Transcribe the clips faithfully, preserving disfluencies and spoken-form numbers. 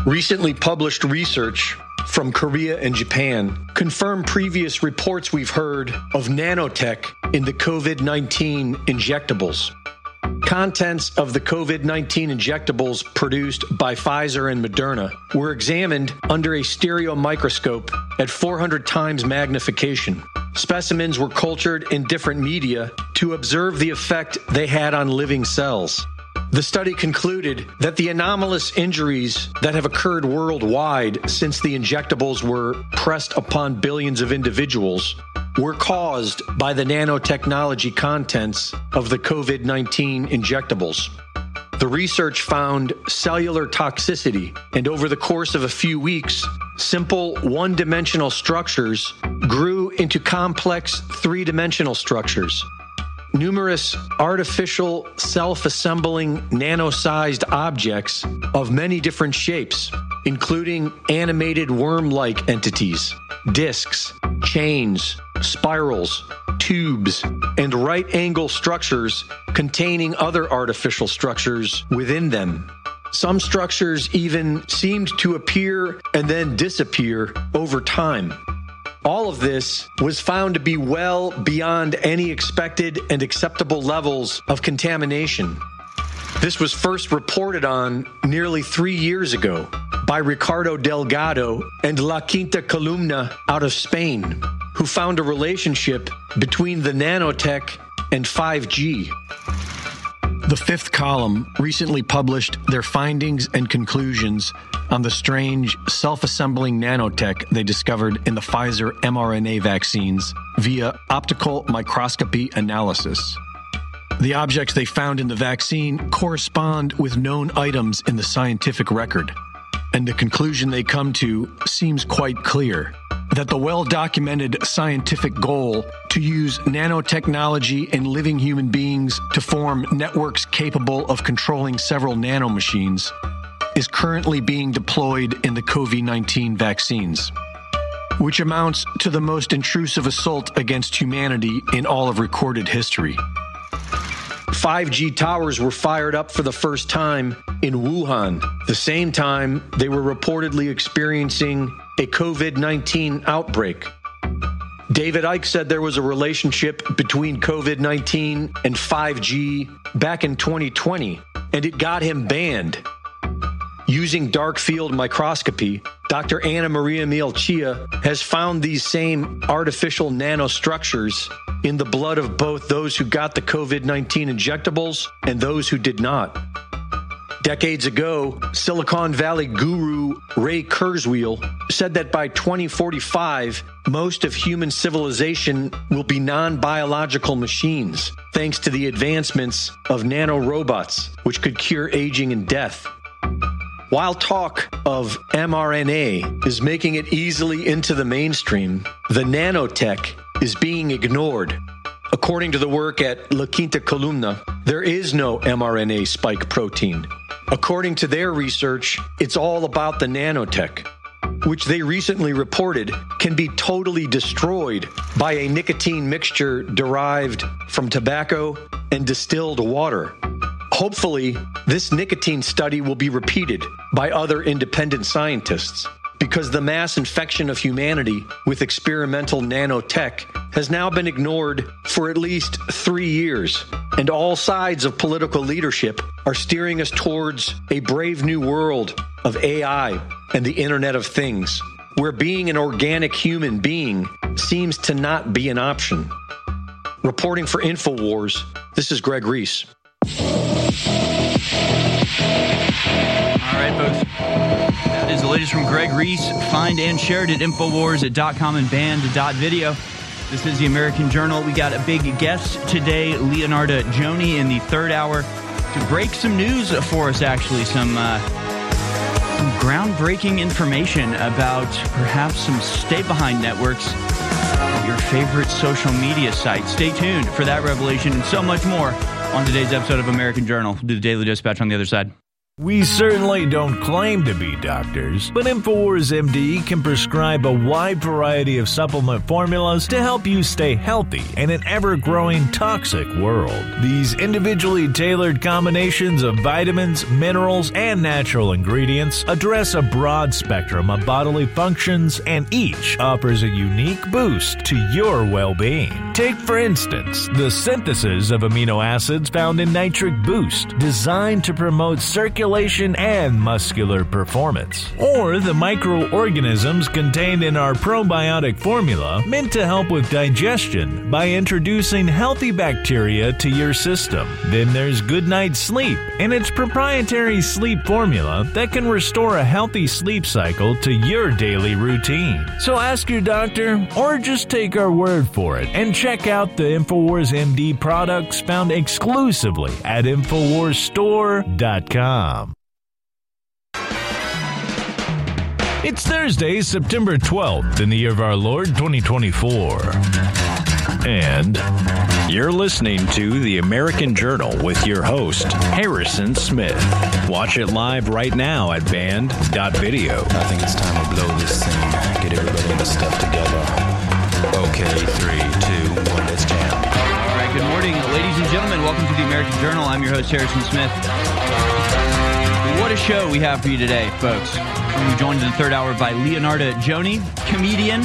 Recently published research from Korea and Japan confirm previous reports we've heard of nanotech in the COVID nineteen injectables. Contents of the COVID nineteen injectables produced by Pfizer and Moderna were examined under a stereo microscope at four hundred times magnification. Specimens were cultured in different media to observe the effect they had on living cells. The study concluded that the anomalous injuries that have occurred worldwide since the injectables were pressed upon billions of individuals were caused by the nanotechnology contents of the COVID nineteen injectables. The research found cellular toxicity, and over the course of a few weeks, simple one-dimensional structures grew into complex three-dimensional structures. Numerous artificial self-assembling nano-sized objects of many different shapes, including animated worm-like entities, discs, chains, spirals, tubes, and right-angle structures containing other artificial structures within them. Some structures even seemed to appear and then disappear over time. All of this was found to be well beyond any expected and acceptable levels of contamination. This was first reported on nearly three years ago by Ricardo Delgado and La Quinta Columna out of Spain, who found a relationship between the nanotech and five G. The Fifth Column recently published their findings and conclusions on the strange self-assembling nanotech they discovered in the Pfizer mRNA vaccines via optical microscopy analysis. The objects they found in the vaccine correspond with known items in the scientific record, and the conclusion they come to seems quite clear, that the well-documented scientific goal to use nanotechnology in living human beings to form networks capable of controlling several nanomachines is currently being deployed in the COVID nineteen vaccines, which amounts to the most intrusive assault against humanity in all of recorded history. five G towers were fired up for the first time in Wuhan, the same time they were reportedly experiencing a COVID nineteen outbreak. David Icke said there was a relationship between COVID nineteen and five G back in twenty twenty, and it got him banned. Using dark field microscopy, Doctor Anna Maria Mielchia has found these same artificial nanostructures in the blood of both those who got the COVID nineteen injectables and those who did not. Decades ago, Silicon Valley guru Ray Kurzweil said that by twenty forty-five, most of human civilization will be non-biological machines, thanks to the advancements of nanorobots, which could cure aging and death. While talk of mRNA is making it easily into the mainstream, the nanotech is being ignored. According to the work at La Quinta Columna, there is no mRNA spike protein. According to their research, it's all about the nanotech, which they recently reported can be totally destroyed by a nicotine mixture derived from tobacco and distilled water. Hopefully, this nicotine study will be repeated by other independent scientists, because the mass infection of humanity with experimental nanotech has now been ignored for at least three years, and all sides of political leadership are steering us towards a brave new world of A I and the Internet of Things, where being an organic human being seems to not be an option. Reporting for InfoWars, this is Greg Reese. All right, folks. That is the latest from Greg Reese. Find and share it at Infowars at .com and band dot video. This is the American Journal. We got a big guest today, Leonarda Joni, in the third hour to break some news for us, actually. Some, uh, some groundbreaking information about perhaps some stay-behind networks, your favorite social media sites. Stay tuned for that revelation and so much more on today's episode of American Journal. We'll do the Daily Dispatch on the other side. We certainly don't claim to be doctors, but InfoWars M D can prescribe a wide variety of supplement formulas to help you stay healthy in an ever-growing toxic world. These individually tailored combinations of vitamins, minerals, and natural ingredients address a broad spectrum of bodily functions, and each offers a unique boost to your well-being. Take, for instance, the synthesis of amino acids found in Nitric Boost, designed to promote circulation and muscular performance. Or the microorganisms contained in our probiotic formula, meant to help with digestion by introducing healthy bacteria to your system. Then there's Good Night Sleep and its proprietary sleep formula that can restore a healthy sleep cycle to your daily routine. So ask your doctor or just take our word for it and check out the InfoWars M D products found exclusively at InfoWars Store dot com. It's Thursday, September twelfth in the year of our Lord twenty twenty-four. And you're listening to The American Journal with your host, Harrison Smith. Watch it live right now at band dot video. I think it's time to blow this scene. Get everybody in the stuff together. Okay, three, two, one, let's jam. All right, good morning, ladies and gentlemen. Welcome to The American Journal. I'm your host, Harrison Smith. What a show we have for you today, folks. We're joined in the third hour by Leonarda Joni, comedian,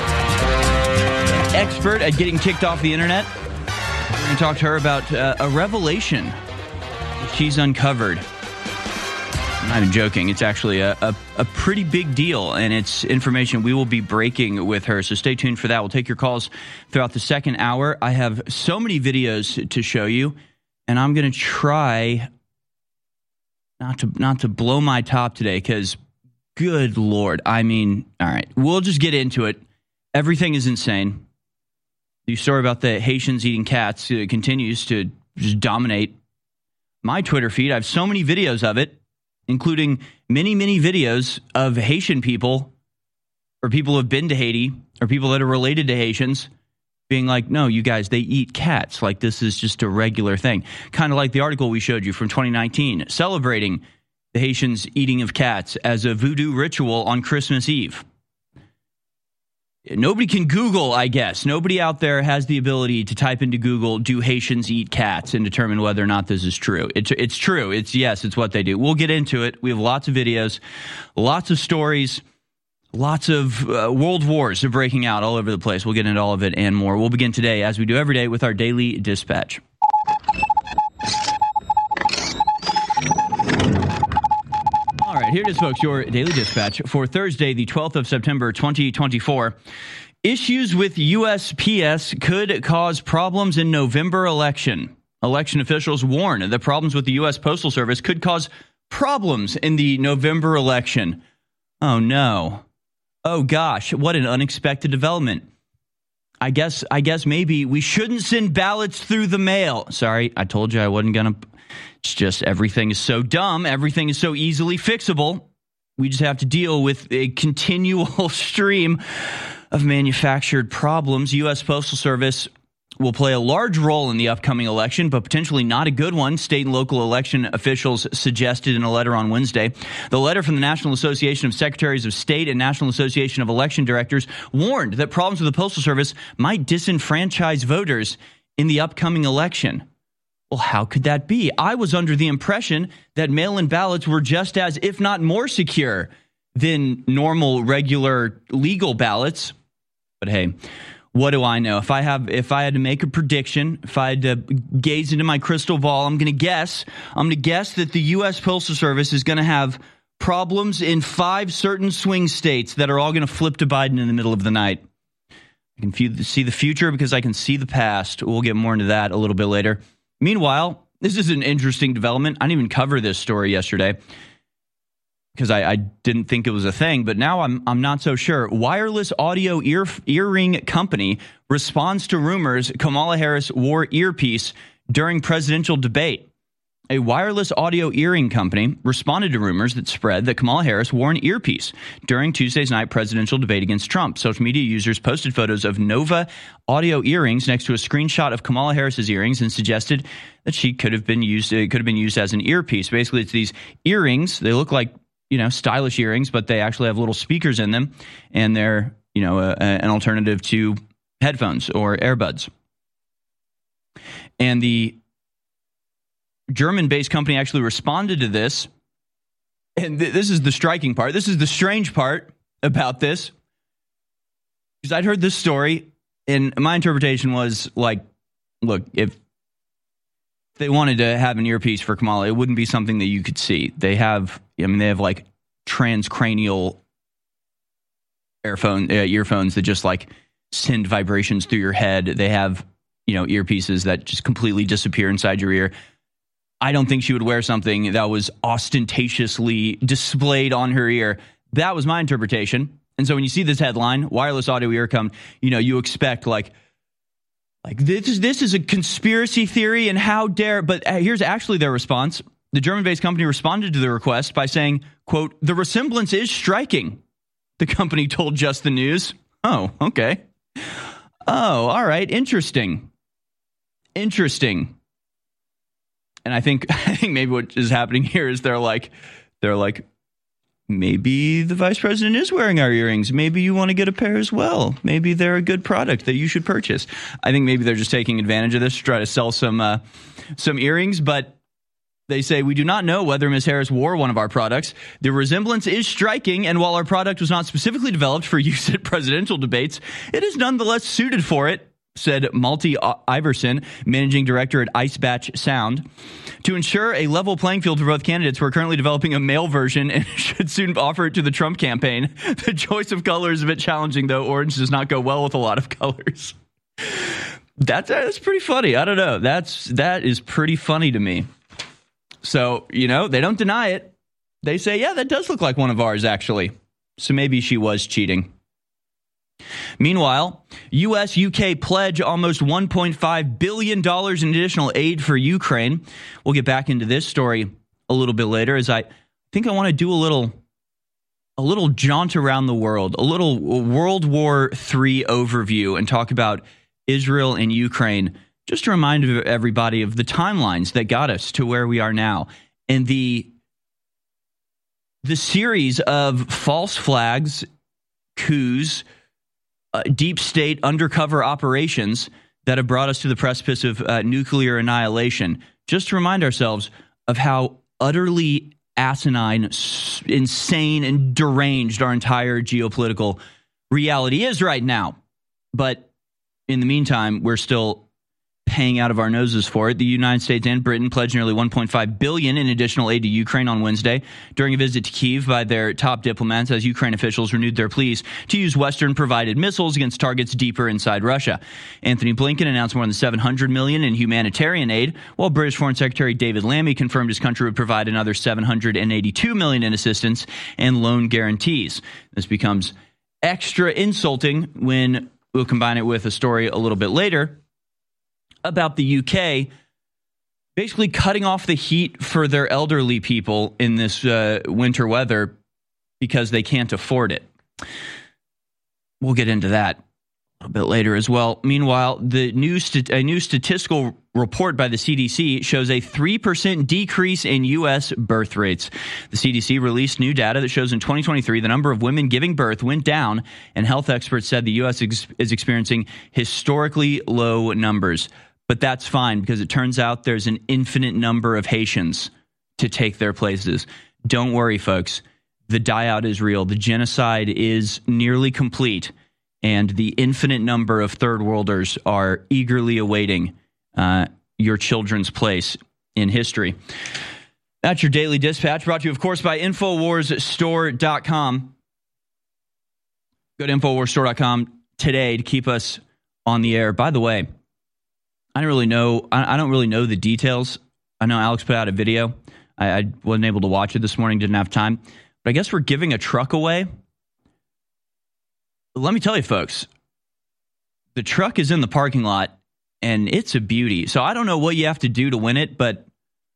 expert at getting kicked off the internet. We're going to talk to her about uh, a revelation that she's uncovered. I'm not even joking. It's actually a, a, a pretty big deal, and it's information we will be breaking with her. So stay tuned for that. We'll take your calls throughout the second hour. I have so many videos to show you, and I'm going to try not to not to blow my top today because, good Lord, I mean, all right, we'll just get into it. Everything is insane. The story about the Haitians eating cats uh, continues to just dominate my Twitter feed. I have so many videos of it, including many, many videos of Haitian people or people who have been to Haiti or people that are related to Haitians being like, no, you guys, they eat cats. Like, this is just a regular thing. Kind of like the article we showed you from twenty nineteen, celebrating the Haitians' eating of cats as a voodoo ritual on Christmas Eve. Nobody can Google, I guess. Nobody out there has the ability to type into Google, do Haitians eat cats, and determine whether or not this is true. It's, it's true. It's yes, it's what they do. We'll get into it. We have lots of videos, lots of stories, lots of uh, world wars are breaking out all over the place. We'll get into all of it and more. We'll begin today, as we do every day, with our daily dispatch. All right, here it is, folks, your daily dispatch for Thursday, the twelfth of September, twenty twenty-four. Issues with U S P S could cause problems in November election. Election officials warn that problems with the U S Postal Service could cause problems in the November election. Oh, no. Oh, gosh, what an unexpected development. I guess I guess maybe we shouldn't send ballots through the mail. Sorry, I told you I wasn't going to. It's just everything is so dumb. Everything is so easily fixable. We just have to deal with a continual stream of manufactured problems. U S Postal Service will play a large role in the upcoming election, but potentially not a good one, state and local election officials suggested in a letter on Wednesday. The letter from the National Association of Secretaries of State and National Association of Election Directors warned that problems with the Postal Service might disenfranchise voters in the upcoming election. Well, how could that be? I was under the impression that mail-in ballots were just as, if not more secure than normal, regular, legal ballots. But hey, what do I know? If I have, if I had to make a prediction, if I had to gaze into my crystal ball, I'm going to guess. I'm going to guess that the U S Postal Service is going to have problems in five certain swing states that are all going to flip to Biden in the middle of the night. I can see the future because I can see the past. We'll get more into that a little bit later. Meanwhile, this is an interesting development. I didn't even cover this story yesterday because I, I didn't think it was a thing, but now I'm I'm not so sure. Wireless audio ear earring company responds to rumors Kamala Harris wore earpiece during presidential debate. A wireless audio earring company responded to rumors that spread that Kamala Harris wore an earpiece during Tuesday's night presidential debate against Trump. Social media users posted photos of Nova audio earrings next to a screenshot of Kamala Harris's earrings and suggested that she could have been used. It could have been used as an earpiece. Basically, it's these earrings. They look like, you know, stylish earrings, but they actually have little speakers in them, and they're, you know, a, a, an alternative to headphones or earbuds. And the German-based company actually responded to this, and th- this is the striking part. This is the strange part about this, because I'd heard this story, and my interpretation was like, look, if they wanted to have an earpiece for Kamala, it wouldn't be something that you could see. They have, I mean, they have like transcranial earphone, uh, earphones that just like send vibrations through your head. They have, you know, earpieces that just completely disappear inside your ear. I don't think she would wear something that was ostentatiously displayed on her ear. That was my interpretation. And so when you see this headline, wireless audio earcom, you know, you expect like, like this is, this is a conspiracy theory and how dare, but here's actually their response. The German-based company responded to the request by saying, quote, "The resemblance is striking," the company told Just the News. Oh, okay. Oh, all right. Interesting. Interesting. And I think I think maybe what is happening here is they're like, they're like, maybe the vice president is wearing our earrings. Maybe you want to get a pair as well. Maybe they're a good product that you should purchase. I think maybe they're just taking advantage of this to try to sell some uh, some earrings. But they say, we do not know whether Miz Harris wore one of our products. The resemblance is striking, and while our product was not specifically developed for use at presidential debates, it is nonetheless suited for it, said Malte Iverson, managing director at Icebatch Sound. To ensure a level playing field for both candidates, we're currently developing a male version and should soon offer it to the Trump campaign. The choice of color is a bit challenging, though. Orange does not go well with a lot of colors. That's, that's pretty funny. I don't know. That's, that is pretty funny to me. So, you know, they don't deny it. They say, yeah, that does look like one of ours, actually. So maybe she was cheating. Meanwhile, U S U K pledge almost one point five billion dollars in additional aid for Ukraine. We'll get back into this story a little bit later, as I think I want to do a little a little jaunt around the world, a little World War Three overview, and talk about Israel and Ukraine, just to remind everybody of the timelines that got us to where we are now, and the the series of false flags, coups, Uh, deep state undercover operations that have brought us to the precipice of uh, nuclear annihilation. Just to remind ourselves of how utterly asinine, s- insane, and deranged our entire geopolitical reality is right now. But in the meantime, we're still paying out of our noses for it. The United States and Britain pledged nearly one point five billion dollars in additional aid to Ukraine on Wednesday during a visit to Kyiv by their top diplomats, as Ukraine officials renewed their pleas to use Western-provided missiles against targets deeper inside Russia. Anthony Blinken announced more than seven hundred million dollars in humanitarian aid, while British Foreign Secretary David Lammy confirmed his country would provide another seven hundred eighty-two million dollars in assistance and loan guarantees. This becomes extra insulting when we'll combine it with a story a little bit later about the U K basically cutting off the heat for their elderly people in this uh, winter weather because they can't afford it. We'll get into that a little bit later as well. Meanwhile, the new st- a new statistical report by the C D C shows a three percent decrease in U S birth rates. The C D C released new data that shows in twenty twenty-three the number of women giving birth went down, and health experts said the U S ex- is experiencing historically low numbers. But that's fine, because it turns out there's an infinite number of Haitians to take their places. Don't worry, folks. The die-out is real. The genocide is nearly complete, and the infinite number of third worlders are eagerly awaiting uh, your children's place in history. That's your Daily Dispatch, brought to you, of course, by Infowars Store dot com. Go to Infowars Store dot com today to keep us on the air. By the way, I don't really know. I don't really know the details. I know Alex put out a video. I, I wasn't able to watch it this morning. Didn't have time. But I guess we're giving a truck away. Let me tell you, folks, the truck is in the parking lot, and it's a beauty. So I don't know what you have to do to win it, but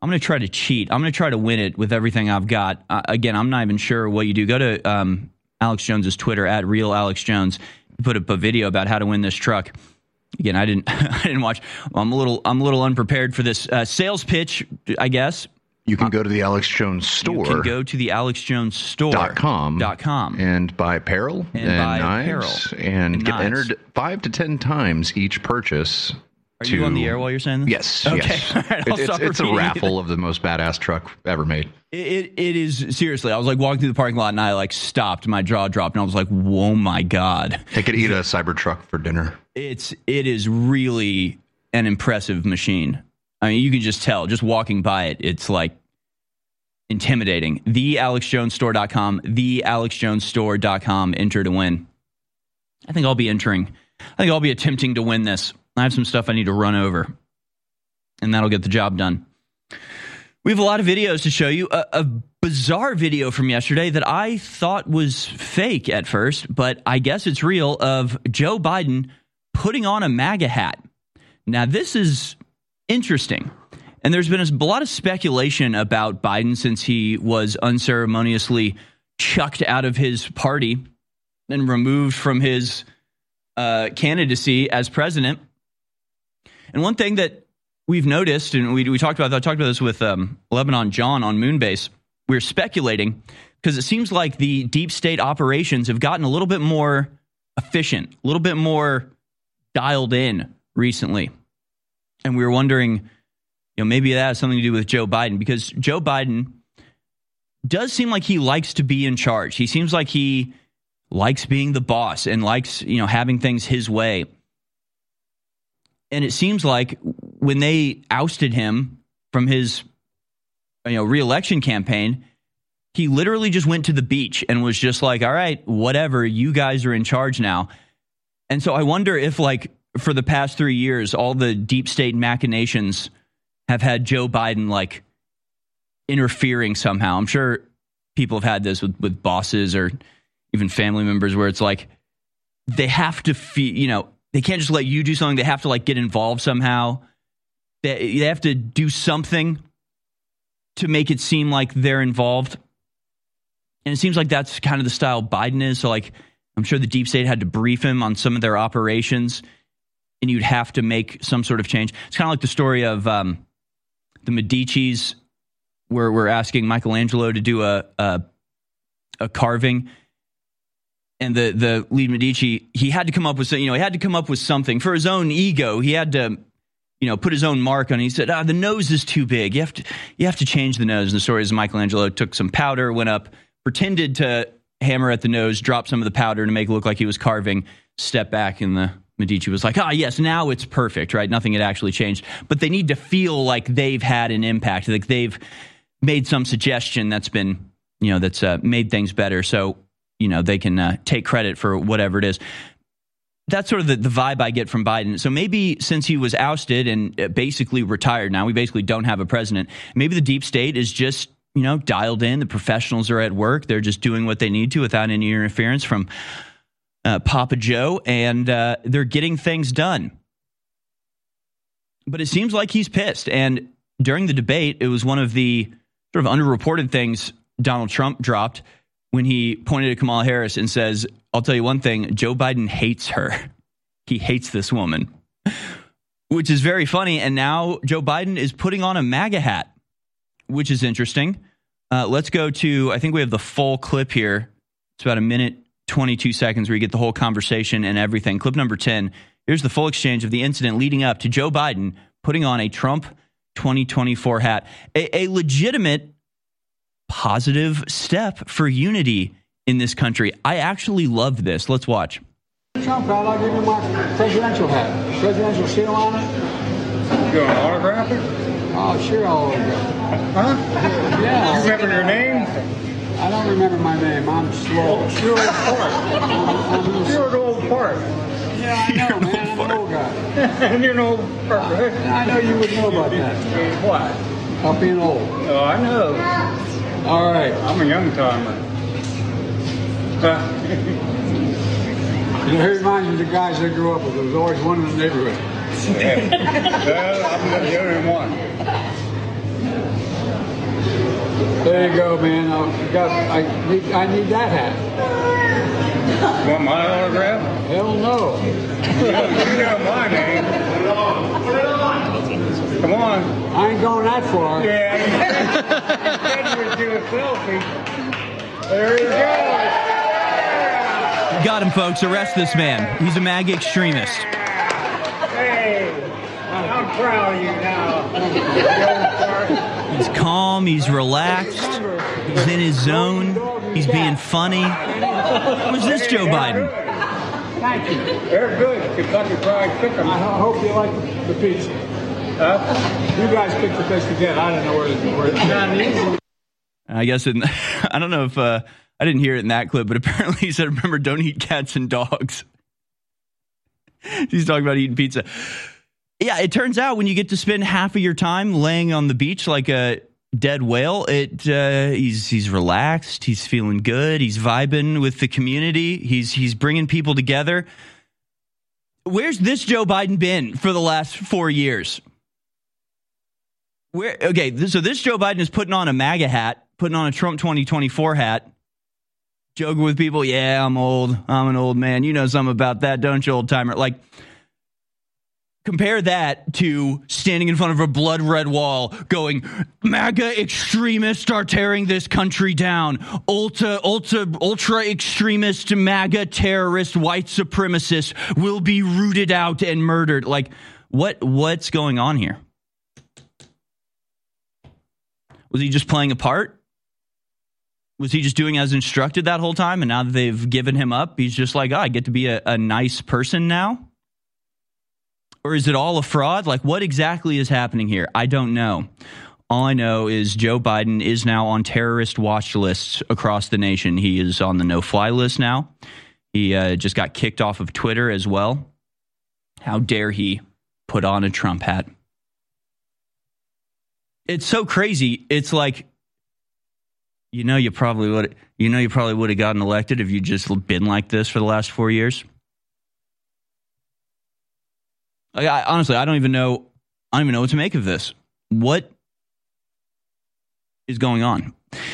I'm going to try to cheat. I'm going to try to win it with everything I've got. Uh, again, I'm not even sure what you do. Go to um, Alex Jones's Twitter, at Real Alex Jones. Put up a video about how to win this truck. Again, I didn't I didn't watch. I'm a little I'm a little unprepared for this uh, sales pitch, I guess. You can go to the Alex Jones store. You can go to the Alex Jones store dot com, dot com and buy apparel and, and buy knives apparel and, and get knives. entered five to ten times each purchase. Are to, you on the air while you're saying this? Yes. Okay. Yes. All right, I'll it, stop it's, it's a repeating raffle it. of the most badass truck ever made. It, it it is seriously. I was like walking through the parking lot and I like stopped. My jaw dropped and I was like, "Whoa, my god!" They could eat a Cybertruck for dinner. It's it is really an impressive machine. I mean, you can just tell just walking by it. It's like intimidating. the alex jones store dot com, the alex jones store dot com. Enter to win. I think I'll be entering. I think I'll be attempting to win this. I have some stuff I need to run over, and that'll get the job done. We have a lot of videos to show you. A, a bizarre video from yesterday that I thought was fake at first, but I guess it's real, of Joe Biden putting on a MAGA hat. Now, this is interesting. And there's been a lot of speculation about Biden since he was unceremoniously chucked out of his party and removed from his uh, candidacy as president. And one thing that we've noticed, and we, we talked about, I talked about this with um, Lebanon John on Moonbase, we're speculating because it seems like the deep state operations have gotten a little bit more efficient, a little bit more dialed in recently. And we were wondering, you know, maybe that has something to do with Joe Biden, because Joe Biden does seem like he likes to be in charge. He seems like he likes being the boss and likes, you know, having things his way. And it seems like when they ousted him from his, you know, re-election campaign, he literally just went to the beach and was just like, all right, whatever, you guys are in charge now. And so I wonder if, like, for the past three years, all the deep state machinations have had Joe Biden, like, interfering somehow. I'm sure people have had this with, with bosses or even family members where it's like they have to feel, you know, they can't just let you do something. They have to, like, get involved somehow. They, they have to do something to make it seem like they're involved. And it seems like that's kind of the style Biden is. So, like, I'm sure the deep state had to brief him on some of their operations, and you'd have to make some sort of change. It's kind of like the story of um, the Medicis, where we're asking Michelangelo to do a, a a carving. And the, the lead Medici, he had to come up with, you know, he had to come up with something for his own ego. He had to, you know, put his own mark on it. He said, ah, the nose is too big. You have to, you have to change the nose. And the story is Michelangelo took some powder, went up, pretended to hammer at the nose, dropped some of the powder to make it look like he was carving, stepped back, and the Medici was like, ah, yes, now it's perfect, right? Nothing had actually changed. But they need to feel like they've had an impact, like they've made some suggestion that's been, you know, that's uh, made things better. So, you know, they can uh, take credit for whatever it is. That's sort of the, the vibe I get from Biden. So maybe since he was ousted and basically retired now, we basically don't have a president. Maybe the deep state is just, you know, dialed in. The professionals are at work. They're just doing what they need to without any interference from uh, Papa Joe, and uh, they're getting things done. But it seems like he's pissed. And during the debate, it was one of the sort of underreported things Donald Trump dropped when he pointed at Kamala Harris and says, I'll tell you one thing, Joe Biden hates her. He hates this woman, which is very funny. And now Joe Biden is putting on a MAGA hat, which is interesting. Uh, let's go to, I think we have the full clip here. It's about a minute, twenty-two seconds where you get the whole conversation and everything. Clip number ten. Here's the full exchange of the incident leading up to Joe Biden putting on a Trump twenty twenty-four hat. A, a legitimate positive step for unity in this country. I actually love this. Let's watch. Trump, I'll give you my presidential hat. Presidential seal on it. You want to autograph it? Oh, sure, I'll autograph it. Huh? Yeah. You remember your name? I don't remember my name. I'm slow. Stuart Park. I'm Stuart Old Park. Yeah, I know, man. I'm an old guy. And you're an old Park, right? I know you would know about that. What? About being old. Oh, I know. All right. I'm a young timer. It reminds me of the guys I grew up with. There was always one in the neighborhood. Yeah. Well, I'm the only one. There you go, man. I, got, I, need, I need that hat. Want my autograph? Hell no. You know, you know my name. Come on. I ain't going that far. Yeah, you said you would do a selfie. There you go. Got him, folks. Arrest this man. He's a MAGA extremist. Hey, I'm proud of you now. He's calm. He's relaxed. He's in his zone. He's being funny. Who's this Joe Biden? Thank you. They're good. Kentucky Fried Chicken. I ho- hope you like the pizza. Huh? You guys picked the place to get. I don't know where it's where it's not easy. I guess in, I don't know if uh, I didn't hear it in that clip, but apparently he said, "Remember, don't eat cats and dogs." He's talking about eating pizza. Yeah, it turns out when you get to spend half of your time laying on the beach like a dead whale, it uh, he's he's relaxed, he's feeling good, he's vibing with the community, he's he's bringing people together. Where's this Joe Biden been for the last four years? Where okay, so this Joe Biden is putting on a MAGA hat, putting on a Trump twenty twenty-four hat, joking with people. Yeah, I'm old. I'm an old man. You know something about that, don't you, old timer? Like, compare that to standing in front of a blood red wall going, MAGA extremists are tearing this country down. Ultra, ultra, ultra extremist MAGA terrorist white supremacists will be rooted out and murdered. Like, what what's going on here? Was he just playing a part? Was he just doing as instructed that whole time? And now that they've given him up, he's just like, oh, I get to be a, a nice person now? Or is it all a fraud? Like, what exactly is happening here? I don't know. All I know is Joe Biden is now on terrorist watch lists across the nation. He is on the no-fly list now. He uh, just got kicked off of Twitter as well. How dare he put on a Trump hat? It's so crazy. It's like, you know, you probably would, you know, you probably would have gotten elected if you just been like this for the last four years. Like, I, honestly, I don't even know. I don't even know what to make of this. What is going on?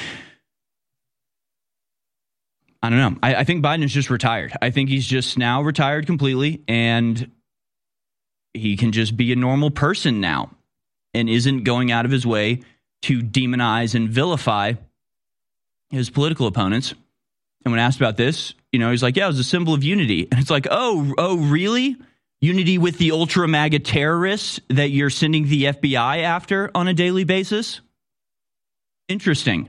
I don't know. I, I think Biden is just retired. I think he's just now retired completely, and he can just be a normal person now, and isn't going out of his way to demonize and vilify his political opponents. And when asked about this, you know, he's like, yeah, it was a symbol of unity. And it's like, oh, oh, really? Unity with the ultra MAGA terrorists that you're sending the F B I after on a daily basis? Interesting.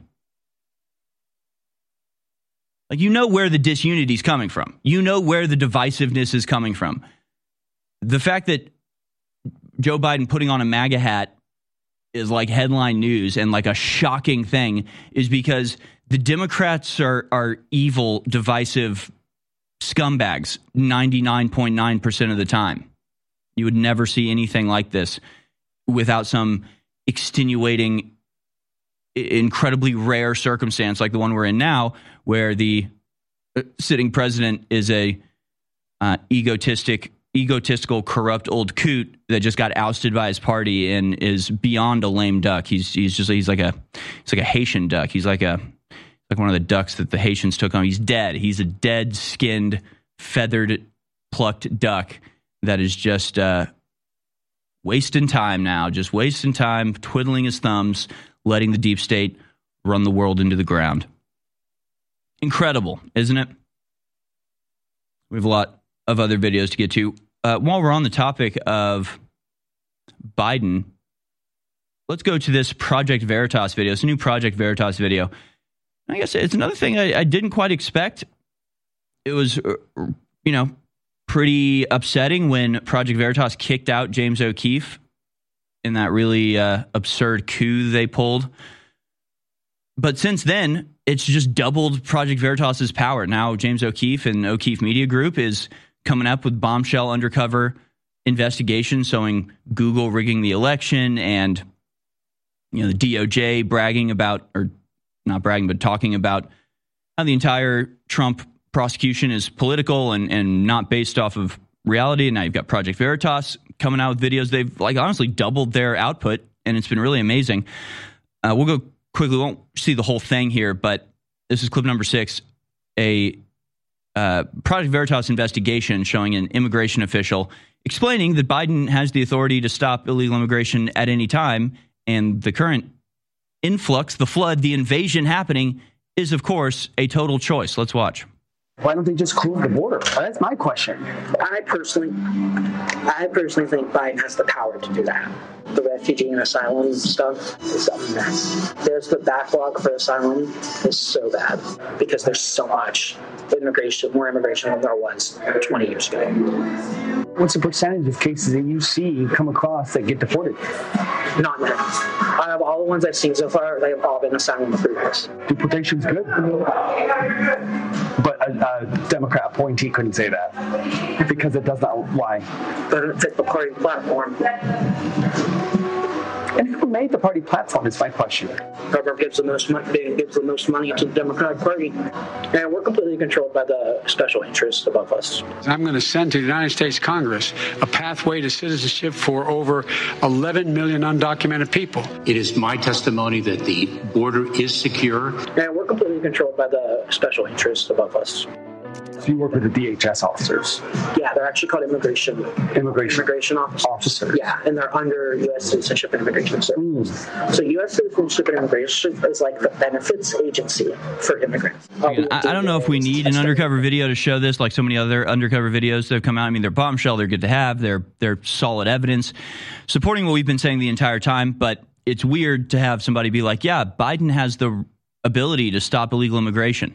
Like, you know where the disunity is coming from. You know where the divisiveness is coming from. The fact that Joe Biden putting on a MAGA hat is like headline news and like a shocking thing is because the Democrats are are evil, divisive scumbags ninety-nine point nine percent of the time. You would never see anything like this without some extenuating, incredibly rare circumstance like the one we're in now, where the sitting president is a uh, egotistic, egotistical, corrupt old coot that just got ousted by his party and is beyond a lame duck. He's he's just he's like a he's like a Haitian duck. He's like a like one of the ducks that the Haitians took on. He's dead. He's a dead skinned, feathered, plucked duck that is just uh, wasting time now, just wasting time, twiddling his thumbs, letting the deep state run the world into the ground. Incredible, isn't it? We have a lot of other videos to get to. Uh, while we're on the topic of Biden, let's go to this Project Veritas video. It's a new Project Veritas video. I guess it's another thing I, I didn't quite expect. It was, you know, pretty upsetting when Project Veritas kicked out James O'Keefe in that really uh, absurd coup they pulled. But since then, it's just doubled Project Veritas's power. Now James O'Keefe and O'Keefe Media Group is coming up with bombshell undercover investigations showing Google rigging the election and, you know, the D O J bragging about, or not bragging, but talking about how the entire Trump prosecution is political and, and not based off of reality. And now you've got Project Veritas coming out with videos. They've like honestly doubled their output, and it's been really amazing. Uh, we'll go quickly, won't see the whole thing here, but this is clip number six. A uh, Project Veritas investigation showing an immigration official explaining that Biden has the authority to stop illegal immigration at any time, and the current influx, the flood, the invasion happening is, of course, a total choice. Let's watch. Why don't they just close the border? That's my question. I personally, I personally think Biden has the power to do that. The refugee and asylum stuff is a mess. There's the backlog for asylum is so bad because there's so much immigration, more immigration than there was twenty years ago. What's the percentage of cases that you see come across that get deported? Not many. Out of all the ones I've seen so far, they have all been asylum approvals. Deportation's good? But a, a Democrat appointee couldn't say that because it does not. Why? Doesn't fit the party platform. And who made the party platform is my question. Whoever gives the most money, gives the most money to the Democratic Party, and we're completely controlled by the special interests above us. I'm going to send to the United States Congress a pathway to citizenship for over eleven million undocumented people. It is my testimony that the border is secure. And we're completely controlled by the special interests above us. So you work with the D H S officers? Yeah, they're actually called immigration immigration, immigration officers. officers. Yeah, and they're under U S Citizenship and Immigration Services. Mm. So U S Citizenship and Immigration is like the benefits agency for immigrants. I, I don't know if we need an undercover video to show this, like so many other undercover videos that have come out. I mean, they're bombshell, they're good to have, they're they're solid evidence supporting what we've been saying the entire time. But it's weird to have somebody be like, yeah, Biden has the ability to stop illegal immigration.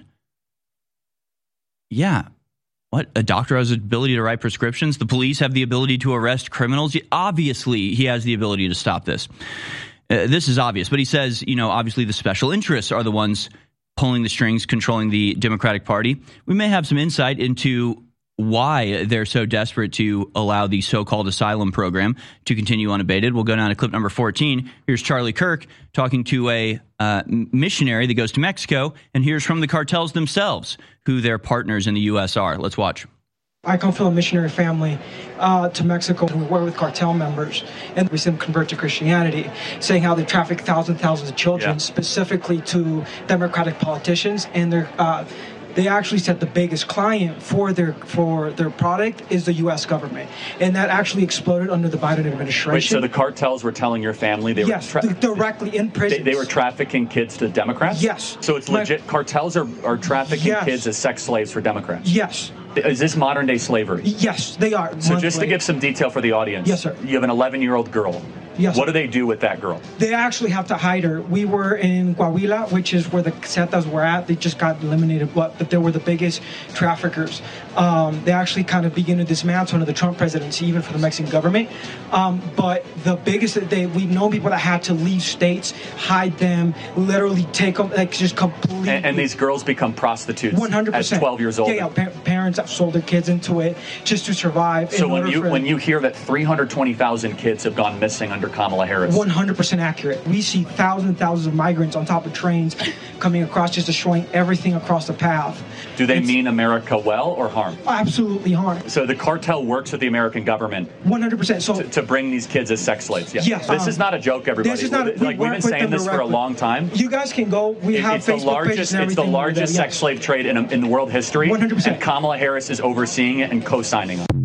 Yeah. What? A doctor has the ability to write prescriptions? The police have the ability to arrest criminals? Obviously, he has the ability to stop this. Uh, this is obvious. But he says, you know, obviously the special interests are the ones pulling the strings, controlling the Democratic Party. We may have some insight into why they're so desperate to allow the so-called asylum program to continue unabated. We'll go down to clip number fourteen. Here's Charlie Kirk talking to a uh, missionary that goes to Mexico, and here's from the cartels themselves who their partners in the U S are. Let's watch. I come from a missionary family uh, to Mexico. We work with cartel members, and we see them convert to Christianity, saying how they traffic thousands and thousands of children, yeah. specifically to Democratic politicians, and they're uh, they actually said the biggest client for their for their product is the U S government, and that actually exploded under the Biden administration. Wait, so the cartels were telling your family they yes, were tra- directly in prison. They, they were trafficking kids to Democrats? Yes. So it's legit. My, cartels are, are trafficking yes. kids as sex slaves for Democrats? Yes. Is this modern day slavery? Yes, they are. So just to give some detail for the audience. Yes, sir. You have an eleven-year-old girl. Yes, what sir. do they do with that girl? They actually have to hide her. We were in Coahuila, which is where the Zetas were at. They just got eliminated, but, but they were the biggest traffickers. Um, they actually kind of begin to dismantle under the Trump presidency, even for the Mexican government. Um, but the biggest, they we've known people that had to leave states, hide them, literally take them, like just completely. And, and these girls become prostitutes one hundred percent. At twelve years old. Yeah, yeah, pa- parents have sold their kids into it just to survive. So when you when you hear that three hundred twenty thousand kids have gone missing under Kamala Harris. one hundred percent accurate. We see thousands and thousands of migrants on top of trains coming across, just destroying everything across the path. Do they it's, mean America well or harm? Absolutely harm. So the cartel works with the American government one hundred percent. So to, to bring these kids as sex slaves. Yeah. Yes. This um, is not a joke, everybody. This is not, like, we we've been saying this for a long time. You guys can go. We it, have it's Facebook the largest, pages and It's the largest there, sex yes. slave trade in, in the world history. one hundred percent. And Kamala Harris is overseeing it and co-signing it.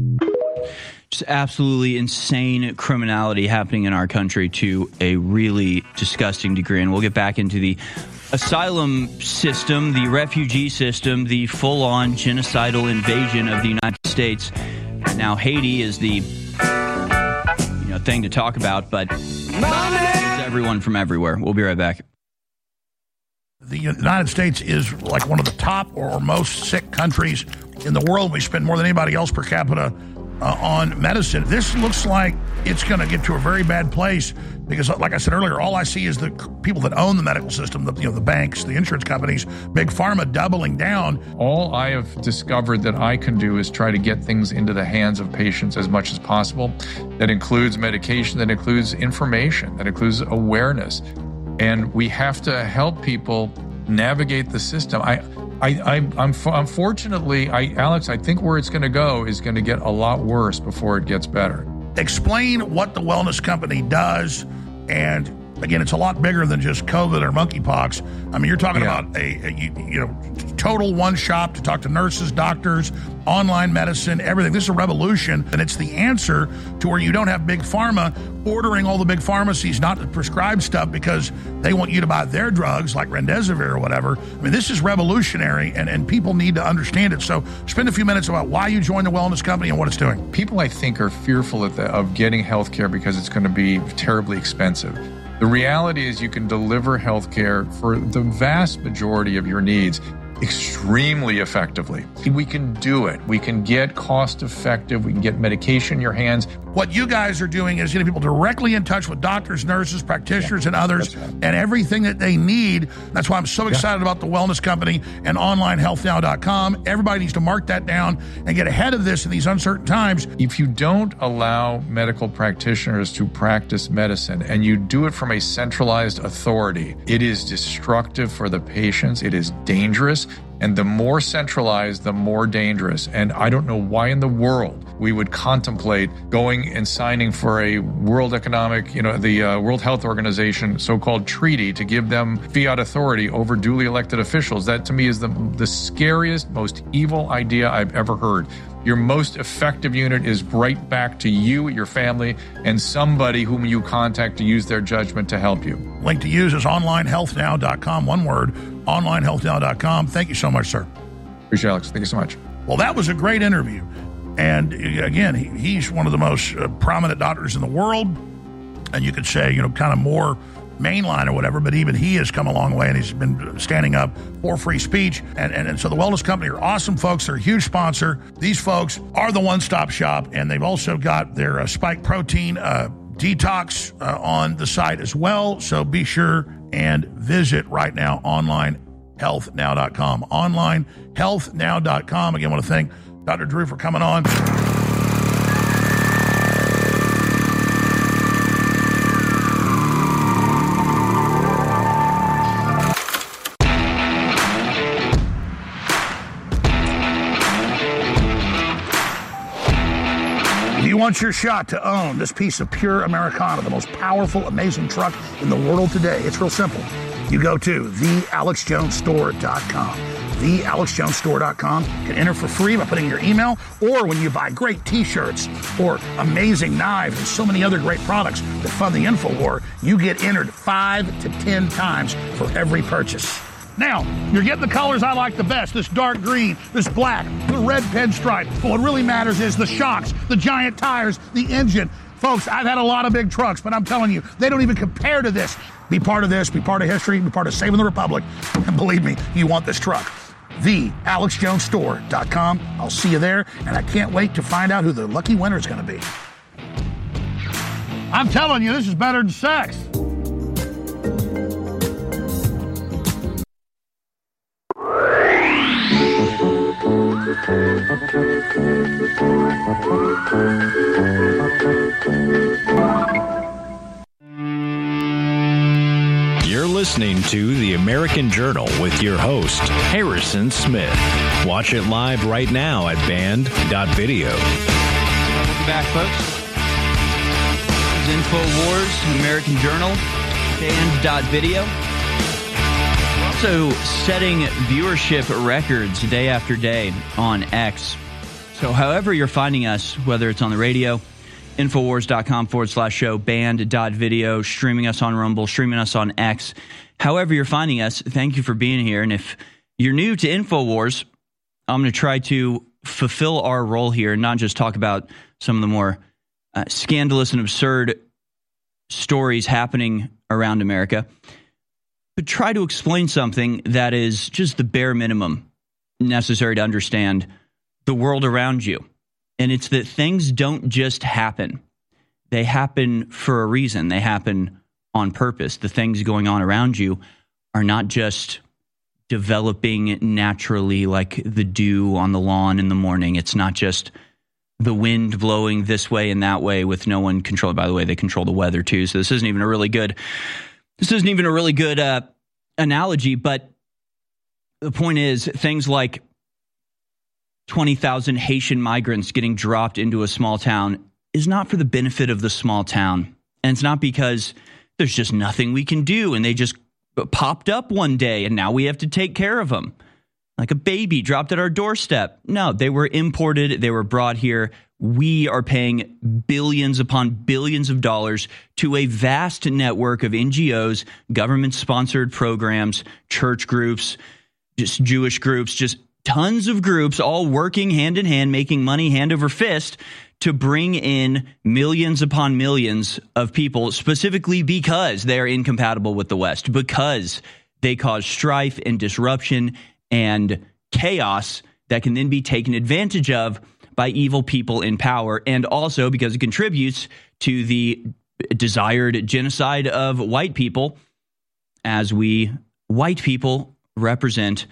Just absolutely insane criminality happening in our country to a really disgusting degree. And we'll get back into the asylum system, the refugee system, the full-on genocidal invasion of the United States. Now, Haiti is the you know thing to talk about, but it's everyone from everywhere. We'll be right back. The United States is like one of the top or most sick countries in the world. We spend more than anybody else per capita Uh, on medicine. This looks like it's going to get to a very bad place because, like I said earlier, all I see is the people that own the medical system, the, you know, the banks, the insurance companies, big pharma doubling down. All I have discovered that I can do is try to get things into the hands of patients as much as possible. That includes medication, that includes information, that includes awareness. And we have to help people navigate the system. I I, I, I'm unfortunately, I, Alex, I think where it's going to go is going to get a lot worse before it gets better. Explain what the wellness company does and Again, it's a lot bigger than just COVID or monkeypox. I mean, you're talking Yeah. about a, a you, you know total one shop to talk to nurses, doctors, online medicine, everything. This is a revolution, and it's the answer to where you don't have big pharma ordering all the big pharmacies not to prescribe stuff because they want you to buy their drugs like Remdesivir or whatever. I mean, this is revolutionary, and, and people need to understand it. So spend a few minutes about why you joined the wellness company and what it's doing. People, I think, are fearful of, the, of getting health care because it's going to be terribly expensive. The reality is you can deliver health care for the vast majority of your needs extremely effectively. We can do it. We can get cost effective. We can get medication in your hands. What you guys are doing is getting people directly in touch with doctors, nurses, practitioners, yeah, and others, right. and everything that they need. That's why I'm so excited yeah. about the wellness company and online health now dot com. Everybody needs to mark that down and get ahead of this in these uncertain times. If you don't allow medical practitioners to practice medicine and you do it from a centralized authority, it is destructive for the patients. It is dangerous. And the more centralized, the more dangerous. And I don't know why in the world we would contemplate going and signing for a World Economic, you know, the uh, World Health Organization so-called treaty to give them fiat authority over duly elected officials. That to me is the, the scariest, most evil idea I've ever heard. Your most effective unit is right back to you, your family, and somebody whom you contact to use their judgment to help you. Link to use is online health now dot com, one word, online health now dot com. Thank you so much, sir. Appreciate it, Alex. Thank you so much. Well, that was a great interview. And again, he, he's one of the most uh, prominent doctors in the world. And you could say, you know, kind of more mainline or whatever, but even he has come a long way, and he's been standing up for free speech. And, and, and so the Wellness Company are awesome folks. They're a huge sponsor. These folks are the one-stop shop, and they've also got their uh, spike protein uh, detox uh, on the site as well. So be sure and visit right now, online health now dot com. online health now dot com. Again, I want to thank Doctor Drew for coming on. Want your shot to own this piece of pure Americana, the most powerful, amazing truck in the world today. It's real simple. You go to the alex jones store dot com. the alex jones store dot com. You can enter for free by putting your email, or when you buy great t-shirts or amazing knives and so many other great products that fund the InfoWar, you get entered five to ten times for every purchase. Now, you're getting the colors I like the best, this dark green, this black, the red pinstripe. But what really matters is the shocks, the giant tires, the engine. Folks, I've had a lot of big trucks, but I'm telling you, they don't even compare to this. Be part of this, be part of history, be part of saving the Republic. And believe me, you want this truck. the alex jones store dot com. I'll see you there, and I can't wait to find out who the lucky winner is going to be. I'm telling you, this is better than sex. You're listening to The American Journal with your host, Harrison Smith. Watch it live right now at band dot video. Welcome back, folks. This is InfoWars, American Journal, band dot video. Also setting viewership records day after day on X. So however you're finding us, whether it's on the radio, Infowars.com forward slash show, band dot video, streaming us on Rumble, streaming us on X. However you're finding us, thank you for being here. And if you're new to Infowars, I'm going to try to fulfill our role here and not just talk about some of the more uh, scandalous and absurd stories happening around America, but try to explain something that is just the bare minimum necessary to understand the world around you. And it's that things don't just happen. They happen for a reason. They happen on purpose. The things going on around you are not just developing naturally like the dew on the lawn in the morning. It's not just the wind blowing this way and that way with no one control. By the way, they control the weather too. So this isn't even a really good This isn't even a really good uh, analogy, but the point is things like twenty thousand Haitian migrants getting dropped into a small town is not for the benefit of the small town. And it's not because there's just nothing we can do. And they just popped up one day and now we have to take care of them. Like a baby dropped at our doorstep. No, they were imported. They were brought here. We are paying billions upon billions of dollars to a vast network of N G Os, government-sponsored programs, church groups, just Jewish groups, just tons of groups all working hand in hand, making money hand over fist to bring in millions upon millions of people, specifically because they are incompatible with the West, because they cause strife and disruption and chaos that can then be taken advantage of by evil people in power, and also because it contributes to the desired genocide of white people, as we white people represent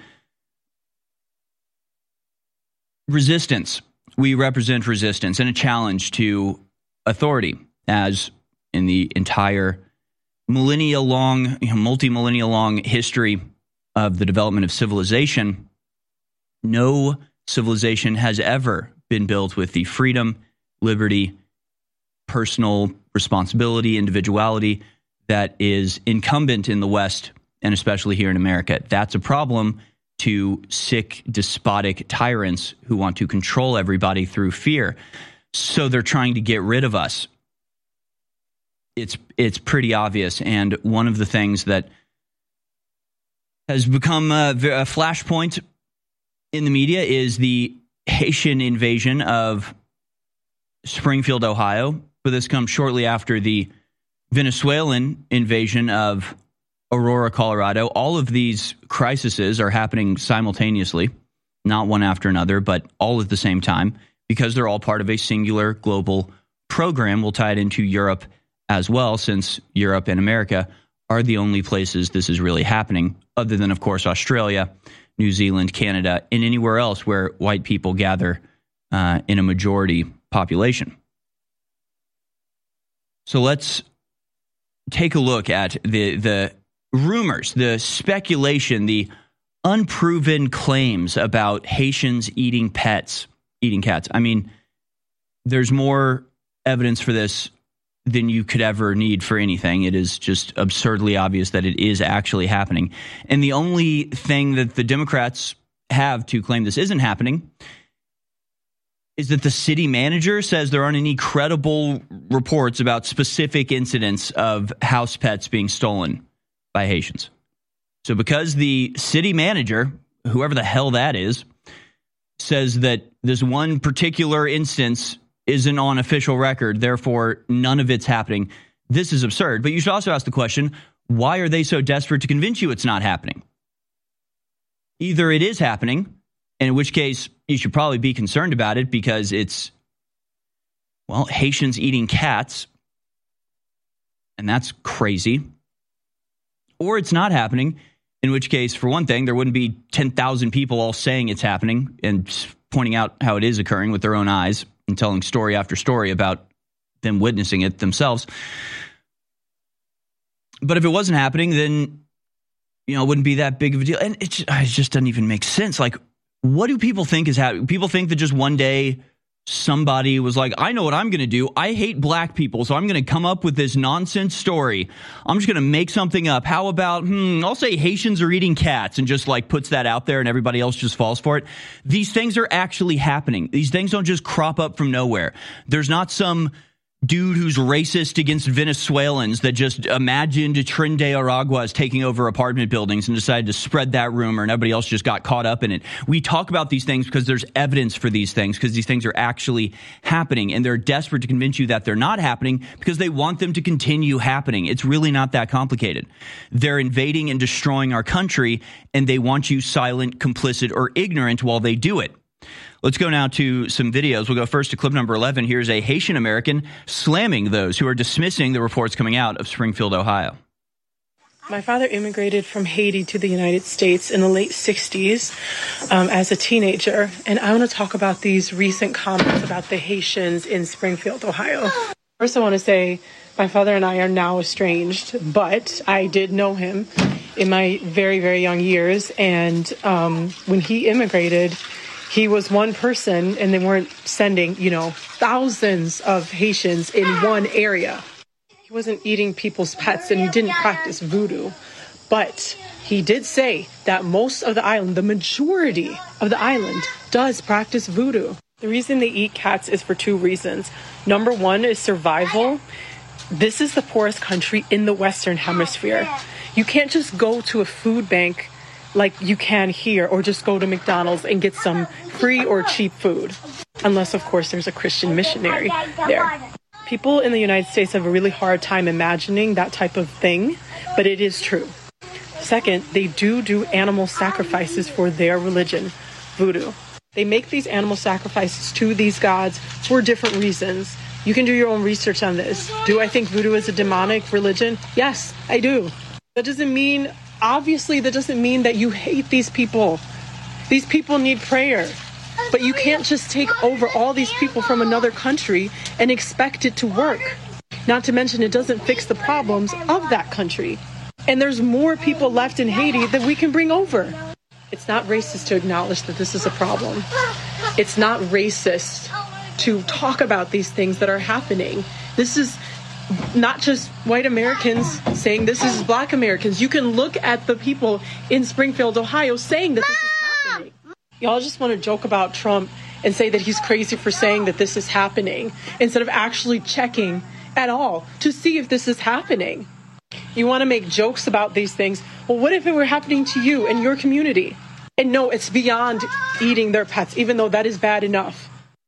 resistance. We represent resistance and a challenge to authority, as in the entire millennia-long, you know, multi-millennia-long history of the development of civilization, no civilization has ever been built with the freedom, liberty, personal responsibility, individuality that is incumbent in the West, and especially here in America. That's a problem to sick, despotic tyrants who want to control everybody through fear. So they're trying to get rid of us. It's it's pretty obvious. And one of the things that has become a, a flashpoint in the media is the Haitian invasion of Springfield, Ohio. But this comes shortly after the Venezuelan invasion of Aurora, Colorado. All of these crises are happening simultaneously, not one after another, but all at the same time, because they're all part of a singular global program. We'll tie it into Europe as well, since Europe and America are the only places this is really happening, other than, of course, Australia, New Zealand, Canada, and anywhere else where white people gather uh, in a majority population. So let's take a look at the the rumors, the speculation, the unproven claims about Haitians eating pets, eating cats. I mean, there's more evidence for this than you could ever need for anything. It is just absurdly obvious that it is actually happening. And the only thing that the Democrats have to claim this isn't happening is that the city manager says there aren't any credible reports about specific incidents of house pets being stolen by Haitians. So because the city manager, whoever the hell that is, says that this one particular instance isn't on official record, therefore none of it's happening, this is absurd. But you should also ask the question, why are they so desperate to convince you it's not happening? Either it is happening, in which case you should probably be concerned about it because it's, well, Haitians eating cats, and that's crazy. Or it's not happening, in which case, for one thing, there wouldn't be ten thousand people all saying it's happening and pointing out how it is occurring with their own eyes and telling story after story about them witnessing it themselves. But if it wasn't happening, then, you know, it wouldn't be that big of a deal. And it just, it just doesn't even make sense. Like, what do people think is happening? People think that just one day somebody was like, I know what I'm going to do. I hate black people, so I'm going to come up with this nonsense story. I'm just going to make something up. How about, hmm, I'll say Haitians are eating cats, and just like puts that out there and everybody else just falls for it. These things are actually happening. These things don't just crop up from nowhere. There's not some dude who's racist against Venezuelans that just imagined Tren de Aragua is taking over apartment buildings and decided to spread that rumor, and everybody else just got caught up in it. We talk about these things because there's evidence for these things, because these things are actually happening, and they're desperate to convince you that they're not happening because they want them to continue happening. It's really not that complicated. They're invading and destroying our country, and they want you silent, complicit, or ignorant while they do it. Let's go now to some videos. We'll go first to clip number eleven. Here's a Haitian American slamming those who are dismissing the reports coming out of Springfield, Ohio. My father immigrated from Haiti to the United States in the late sixties um, as a teenager. And I want to talk about these recent comments about the Haitians in Springfield, Ohio. First, I want to say my father and I are now estranged, but I did know him in my very, very young years. And um, when he immigrated, he was one person, and they weren't sending, you know, thousands of Haitians in one area. He wasn't eating people's pets and he didn't practice voodoo. But he did say that most of the island, the majority of the island, does practice voodoo. The reason they eat cats is for two reasons. Number one is survival. This is the poorest country in the Western Hemisphere. You can't just go to a food bank like you can here, or just go to McDonald's and get some free or cheap food. Unless, of course, there's a Christian missionary there. People in the United States have a really hard time imagining that type of thing, but it is true. Second, they do do animal sacrifices for their religion, voodoo. They make these animal sacrifices to these gods for different reasons. You can do your own research on this. Do I think voodoo is a demonic religion? Yes, I do. That doesn't mean, obviously, that doesn't mean that you hate these people. These people need prayer. But you can't just take over all these people from another country and expect it to work. Not to mention, it doesn't fix the problems of that country. And there's more people left in Haiti that we can bring over. It's not racist to acknowledge that this is a problem. It's not racist to talk about these things that are happening. This is not just white Americans saying this is black Americans. You can look at the people in Springfield, Ohio saying that this is happening. Y'all just want to joke about Trump and say that he's crazy for saying that this is happening instead of actually checking at all to see if this is happening. You want to make jokes about these things. Well, what if it were happening to you and your community? And no, it's beyond eating their pets, even though that is bad enough.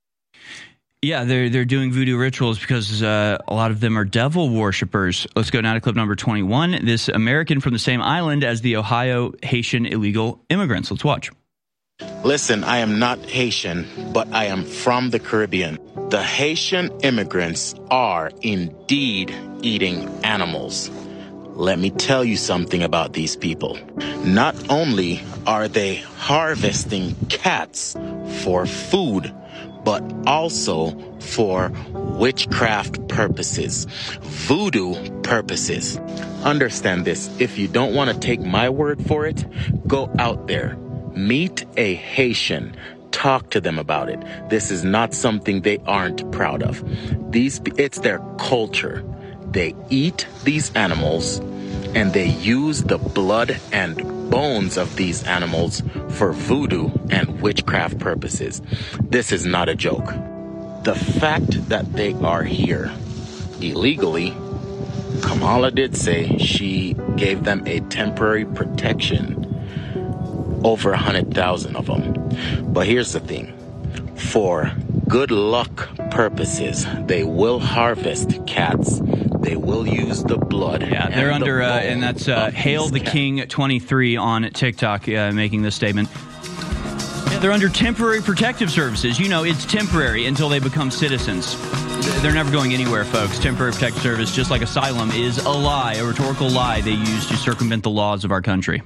Yeah, they're they're doing voodoo rituals because uh, a lot of them are devil worshippers. Let's go now to clip number twenty-one. This American from the same island as the Ohio Haitian illegal immigrants. Let's watch. Listen, I am not Haitian, but I am from the Caribbean. The Haitian immigrants are indeed eating animals. Let me tell you something about these people. Not only are they harvesting cats for food, but also for witchcraft purposes, voodoo purposes. Understand this. If you don't want to take my word for it, go out there. Meet a Haitian. Talk to them about it. This is not something they aren't proud of. These, it's their culture. They eat these animals and they use the blood and bones of these animals for voodoo and witchcraft purposes. This is not a joke. The fact that they are here illegally, Kamala did say she gave them a temporary protection. Over one hundred thousand of them. But here's the thing. For good luck purposes, they will harvest cats. They will use the blood. Yeah, they're and under, the uh, and that's uh, Hail the cats. King twenty-three on TikTok uh, making this statement. Yeah, they're under temporary protective services. You know, it's temporary until they become citizens. They're never going anywhere, folks. Temporary protective service, just like asylum, is a lie, a rhetorical lie they use to circumvent the laws of our country.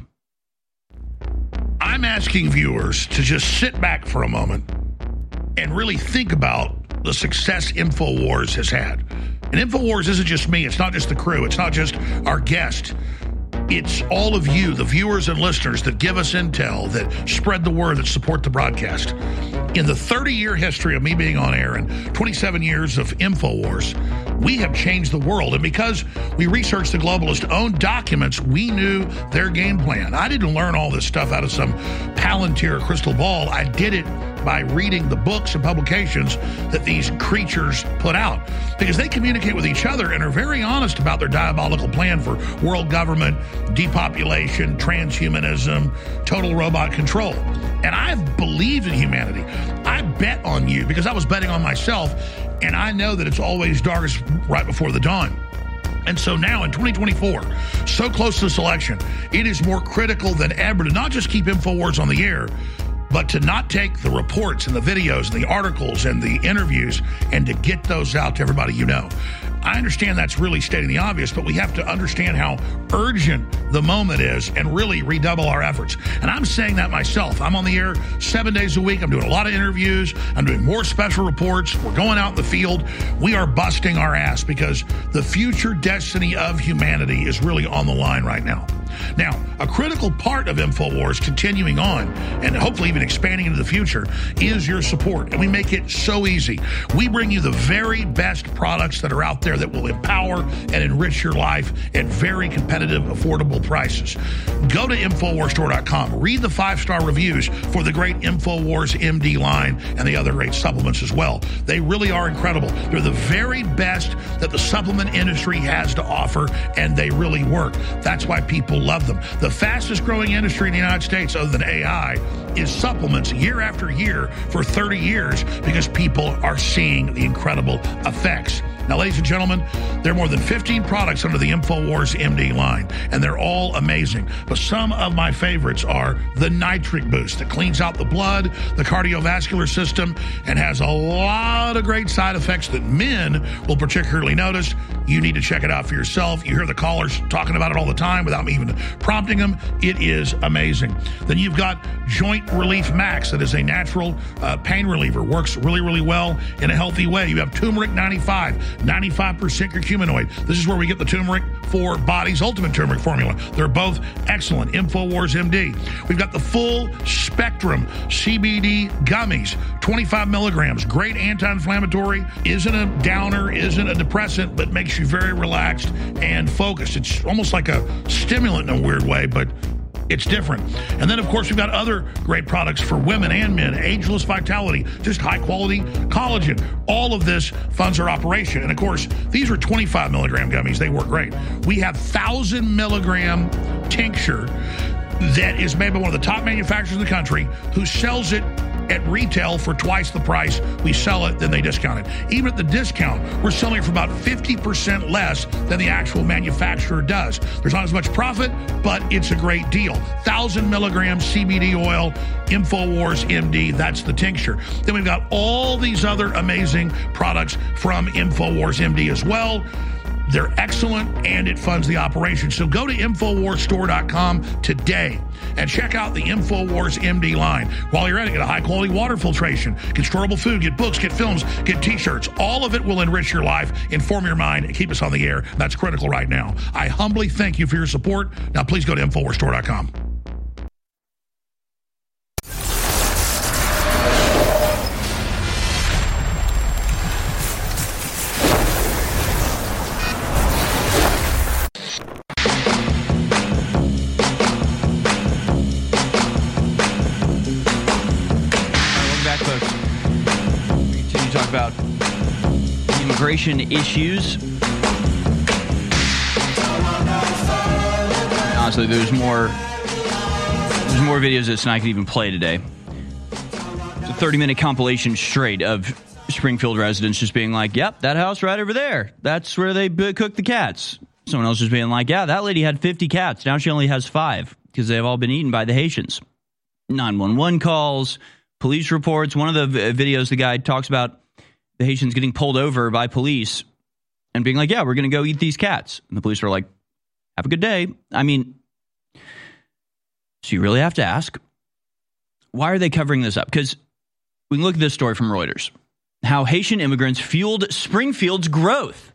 I'm asking viewers to just sit back for a moment and really think about the success InfoWars has had. And InfoWars isn't just me. It's not just the crew. It's not just our guest. It's all of you, the viewers and listeners that give us intel, that spread the word, that support the broadcast. In the thirty-year history of me being on air and twenty-seven years of InfoWars, we have changed the world. And because we researched the globalists' own documents, we knew their game plan. I didn't learn all this stuff out of some Palantir crystal ball. I did it by reading the books and publications that these creatures put out, because they communicate with each other and are very honest about their diabolical plan for world government, depopulation, transhumanism, total robot control. And I've believed in humanity. I bet on you because I was betting on myself, and I know that it's always darkest right before the dawn. And so now in twenty twenty-four, so close to this election, it is more critical than ever to not just keep InfoWars on the air, but to not take the reports and the videos and the articles and the interviews and to get those out to everybody you know. I understand that's really stating the obvious, but we have to understand how urgent the moment is and really redouble our efforts. And I'm saying that myself. I'm on the air seven days a week. I'm doing a lot of interviews. I'm doing more special reports. We're going out in the field. We are busting our ass because the future destiny of humanity is really on the line right now. Now, a critical part of InfoWars continuing on and hopefully even expanding into the future is your support. And we make it so easy. We bring you the very best products that are out there that will empower and enrich your life at very competitive, affordable prices. Go to Infowars Store dot com. Read the five-star reviews for the great InfoWars M D line and the other great supplements as well. They really are incredible. They're the very best that the supplement industry has to offer, and they really work. That's why people love them. The fastest growing industry in the United States, other than A I, is supplements year after year for thirty years because people are seeing the incredible effects. Now, ladies and gentlemen, there are more than fifteen products under the InfoWars M D line, and they're all amazing. But some of my favorites are the Nitric Boost that cleans out the blood, the cardiovascular system, and has a lot of great side effects that men will particularly notice. You need to check it out for yourself. You hear the callers talking about it all the time without me even prompting them. It is amazing. Then you've got Joint Relief Max. That is a natural uh, pain reliever. Works really, really well in a healthy way. You have Turmeric ninety-five, ninety-five percent curcuminoid. This is where we get the turmeric for Body's Ultimate Turmeric Formula. They're both excellent. InfoWars M D. We've got the full spectrum C B D gummies, twenty-five milligrams. Great anti-inflammatory. Isn't a downer, isn't a depressant, but makes you very relaxed and focused. It's almost like a stimulant in a weird way, but it's different. And then, of course, we've got other great products for women and men. Ageless Vitality, just high-quality collagen. All of this funds our operation. And, of course, these are twenty-five milligram gummies. They work great. We have one thousand milligram tincture that is made by one of the top manufacturers in the country who sells it at retail for twice the price we sell it, then they discount it. Even at the discount, we're selling it for about fifty percent less than the actual manufacturer does. There's not as much profit, but it's a great deal. one thousand milligram C B D oil, InfoWars M D, that's the tincture. Then we've got all these other amazing products from InfoWars M D as well. They're excellent, and it funds the operation. So go to Infowars Store dot com today and check out the InfoWars M D line. While you're at it, get a high-quality water filtration, get storable food, get books, get films, get T-shirts. All of it will enrich your life, inform your mind, and keep us on the air. That's critical right now. I humbly thank you for your support. Now, please go to Infowars Store dot com. About immigration issues. Honestly, there's more there's more videos that I could even play today. It's a thirty minute compilation straight of Springfield residents just being like, yep, that house right over there, that's where they b- cook the cats. Someone else just being like, yeah, that lady had fifty cats, now she only has five because they've all been eaten by the Haitians. nine one one calls, police reports. One of the v- videos the guy talks about the Haitians getting pulled over by police and being like, yeah, we're going to go eat these cats. And the police are like, have a good day. I mean, so you really have to ask, why are they covering this up? Because we can look at this story from Reuters. How Haitian immigrants fueled Springfield's growth.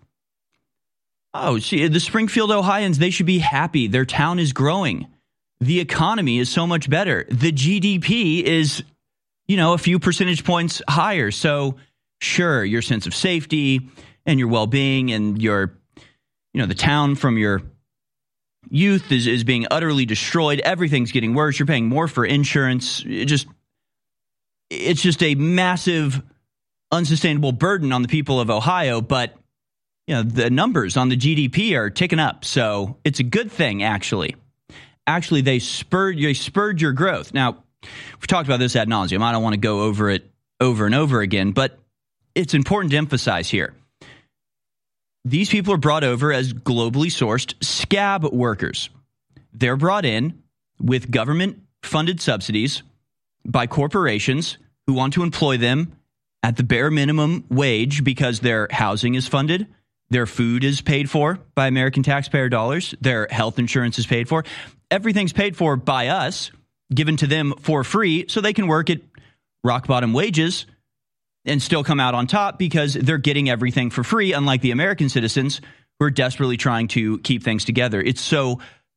Oh, see, the Springfield Ohioans, they should be happy. Their town is growing. The economy is so much better. The G D P is, you know, a few percentage points higher. So sure, your sense of safety and your well-being and your, you know, the town from your youth is, is being utterly destroyed. Everything's getting worse. You're paying more for insurance. It just, it's just a massive, unsustainable burden on the people of Ohio. But, you know, the numbers on the G D P are ticking up. So it's a good thing, actually. Actually, they spurred, they spurred your growth. Now, we've talked about this ad nauseum. I don't want to go over it over and over again, but it's important to emphasize here. These people are brought over as globally sourced scab workers. They're brought in with government-funded subsidies by corporations who want to employ them at the bare minimum wage because their housing is funded, their food is paid for by American taxpayer dollars, their health insurance is paid for. Everything's paid for by us, given to them for free, so they can work at rock-bottom wages and still come out on top because they're getting everything for free, unlike the American citizens who are desperately trying to keep things together. It's so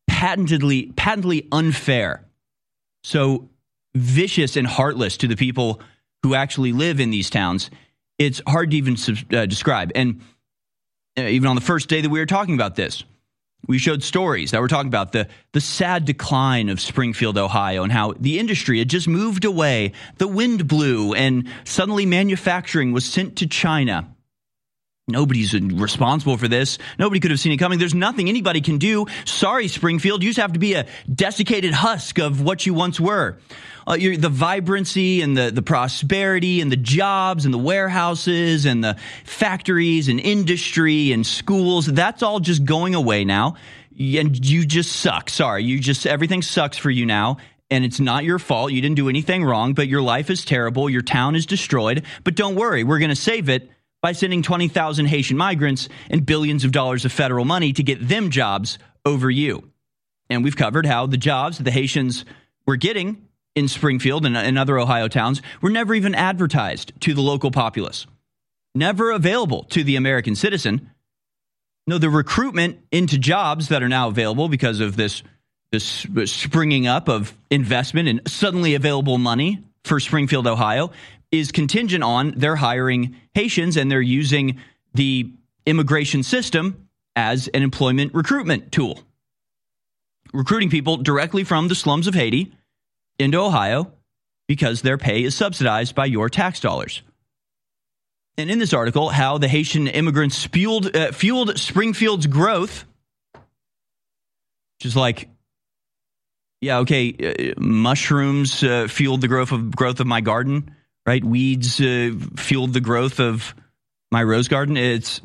patently, patently unfair, so vicious and heartless to the people who actually live in these towns, it's hard to even uh, describe. And uh, even on the first day that we were talking about this, we showed stories that were talking about the, the sad decline of Springfield, Ohio, and how the industry had just moved away. The wind blew, and suddenly manufacturing was sent to China. Nobody's responsible for this. Nobody could have seen it coming. There's nothing anybody can do. Sorry, Springfield. You just have to be a desiccated husk of what you once were. Uh, you're, the vibrancy and the, the prosperity and the jobs and the warehouses and the factories and industry and schools, that's all just going away now. And you just suck. Sorry. You just, everything sucks for you now. And it's not your fault. You didn't do anything wrong, but your life is terrible. Your town is destroyed. But don't worry. We're going to save it by sending twenty thousand Haitian migrants and billions of dollars of federal money to get them jobs over you. And we've covered how the jobs that the Haitians were getting in Springfield and, and other Ohio towns were never even advertised to the local populace, never available to the American citizen. No, the recruitment into jobs that are now available because of this, this springing up of investment and suddenly available money for Springfield, Ohio, is contingent on their hiring Haitians, and they're using the immigration system as an employment recruitment tool, recruiting people directly from the slums of Haiti into Ohio because their pay is subsidized by your tax dollars. And in this article, how the Haitian immigrants fueled, uh, fueled Springfield's growth, which is like, yeah, okay, uh, mushrooms uh, fueled the growth of growth of my garden, right? Weeds uh, fueled the growth of my rose garden. It's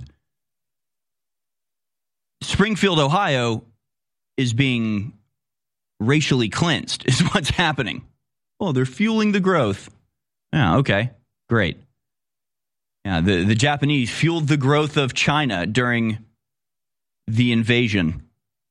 Springfield, Ohio is being racially cleansed is what's happening. Oh, they're fueling the growth. Yeah, okay, great. Yeah, the, the Japanese fueled the growth of China during the invasion.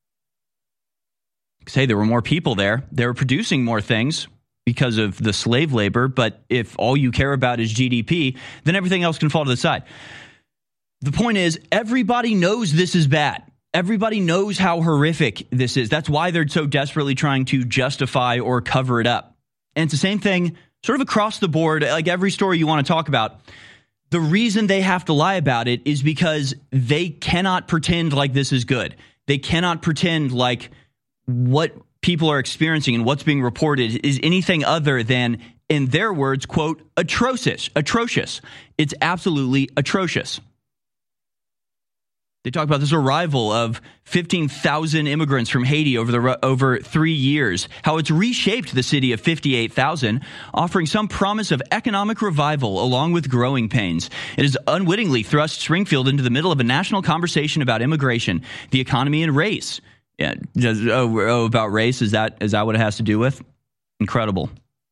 Say there were more people there. They were producing more things because of the slave labor. But if all you care about is G D P, then everything else can fall to the side. The point is, everybody knows this is bad. Everybody knows how horrific this is. That's why they're so desperately trying to justify or cover it up. And it's the same thing sort of across the board, like every story you want to talk about. The reason they have to lie about it is because they cannot pretend like this is good. They cannot pretend like what people are experiencing and what's being reported is anything other than, in their words, quote, atrocious. Atrocious. It's absolutely atrocious. They talk about this arrival of fifteen thousand immigrants from Haiti over the over three years, how it's reshaped the city of fifty-eight thousand, offering some promise of economic revival along with growing pains. It has unwittingly thrust Springfield into the middle of a national conversation about immigration, the economy, and race. Yeah, does, oh, oh, about race, is that is that what it has to do with? Incredible.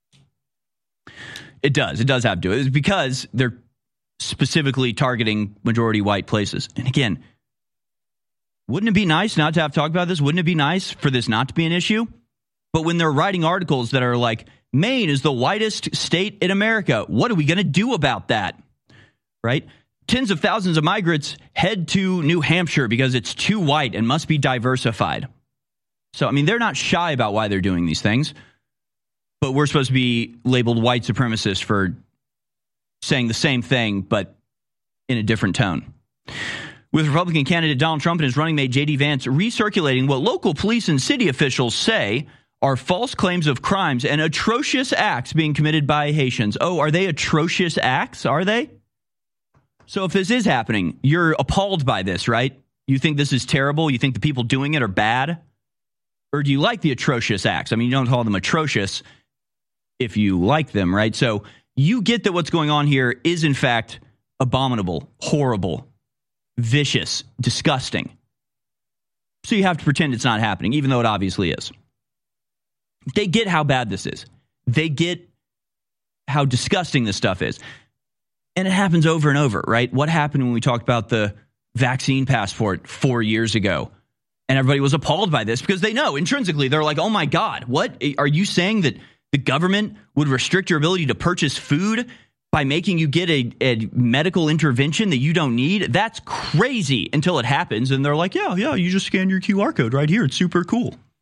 It does. It does have to do with it. It's because they're specifically targeting majority white places. And again, wouldn't it be nice not to have talked about this? Wouldn't it be nice for this not to be an issue? But when they're writing articles that are like, Maine is the whitest state in America, what are we going to do about that? Right? Tens of thousands of migrants head to New Hampshire because it's too white and must be diversified. So, I mean, they're not shy about why they're doing these things, but we're supposed to be labeled white supremacists for saying the same thing, but in a different tone. With Republican candidate Donald Trump and his running mate J D Vance recirculating what local police and city officials say are false claims of crimes and atrocious acts being committed by Haitians. Oh, are they atrocious acts? Are they? So if this is happening, you're appalled by this, right? You think this is terrible? You think the people doing it are bad? Or do you like the atrocious acts? I mean, you don't call them atrocious if you like them, right? So you get that what's going on here is, in fact, abominable, horrible, vicious, disgusting. So you have to pretend it's not happening, even though it obviously is. They get how bad this is. They get how disgusting this stuff is. And it happens over and over, right? What happened when we talked about the vaccine passport four years ago? And everybody was appalled by this because they know intrinsically, they're like, oh my God, what are you saying that the government would restrict your ability to purchase food by making you get a, a medical intervention that you don't need? That's crazy until it happens. And they're like, yeah, yeah, you just scan your Q R code right here. It's super cool.